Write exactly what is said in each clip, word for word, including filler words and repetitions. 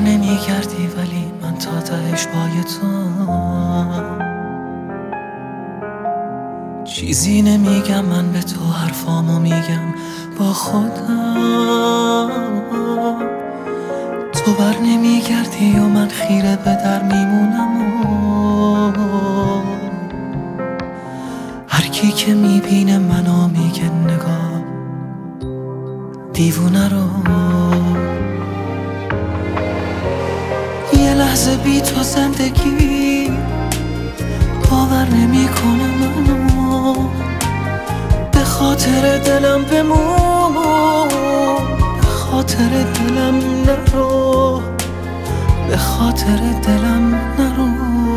نمیگردی ولی من تا تهش پای تو. چیزی نمیگم من به تو، حرفامو میگم با خودم. تو بر نمیگردی و من خیره به در میمونم و هر کی که میبینه منو میگه نگاه دیوونه رو. یه لحظه بی تو زندگی باور نمیکنه منو، به خاطر دلم بمون، به خاطر دلم نرو، به خاطر دلم نرو.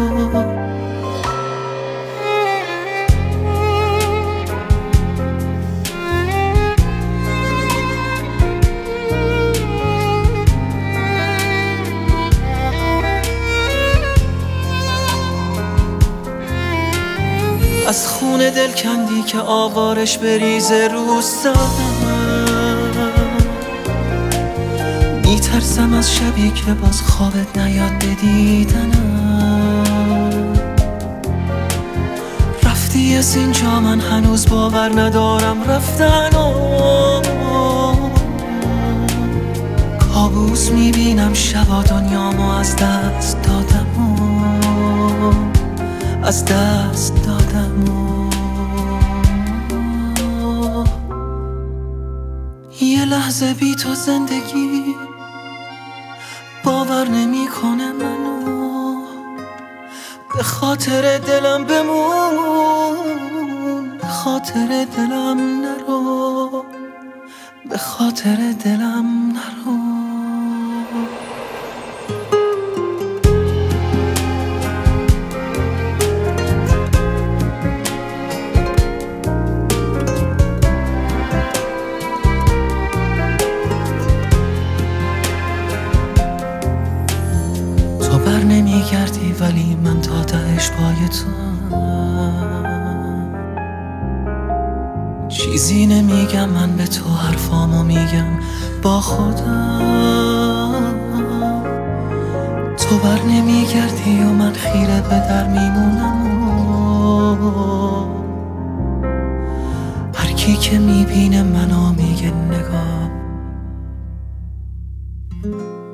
از خون دل کندی که آوارش بریزه رو سرم. میترسم از شبی که باز خوابت نیاد بدیدنم. رفتی از اینجا من هنوز باور ندارم رفتن و کابوس میبینم شبا دنیامو از دست دادم و از دست دادم و یه لحظه بی تو زندگی باور نمیکنه منو، به خاطر دلم بمون، به خاطر دلم نرو، به خاطر دلم نرو. بر نمیگردی ولی من تا تهش پای تو. چیزی نمیگم من به تو، حرفامو میگم با خودم. تو بر نمیگردی و من خیره به در میمونم و هر کی که میبینه منو میگه نگاه